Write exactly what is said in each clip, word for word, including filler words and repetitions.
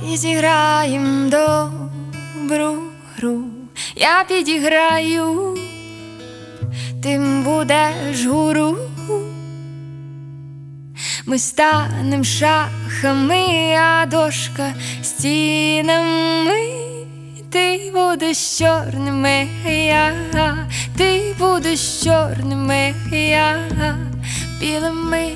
зіграєм добру гру, я підіграю, ти будеш гуру. Ми станем шахами, а дошка стінами. Ти будеш чорними, я, ти будеш чорними, я білими.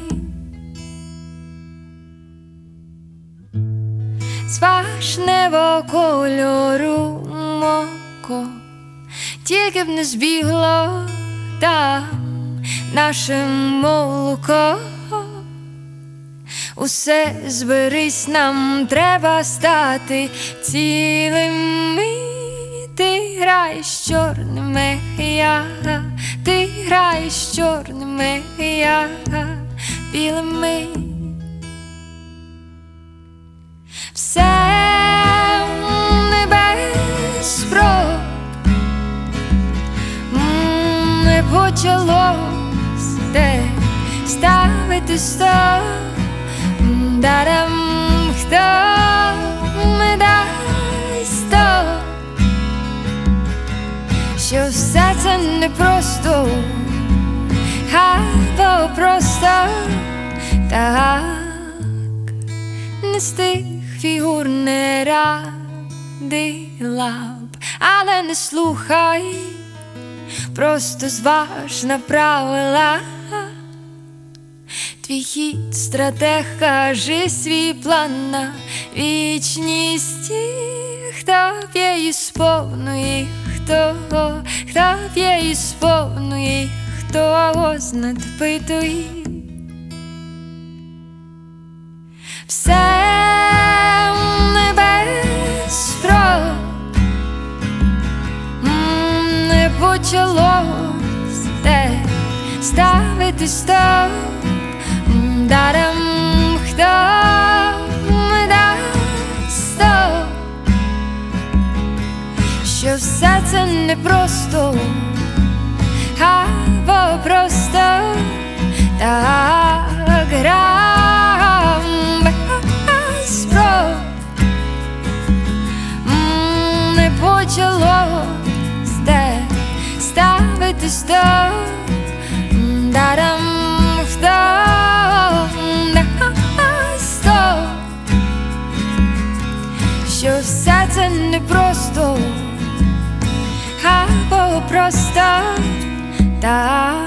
Зважнего кольору моко, тільки б не збігло там наше молоко. Усе зберись, нам треба стати цілими. Ти граєш чорними, я, ти граєш чорними, я білими. Все не без спроб не почалось, де ставити стоп. Дарам, хто не дасть то, що все це не просто, або просто так. Не з тих фігур не радила б, але не слухай, просто зваж на правила. Твій хід, стратег, кажи свій план на вічність. Хто п'є сповнує, хто, хто п'є сповнує, хто знадпитує. Все не без спроб не почалось, де ставити стоп. Дарам, хто не дасть то, що все це не просто, або просто так. Грам без спроб не почалось, де ставити стоп. Дарам, хто що все це не просто, або просто так.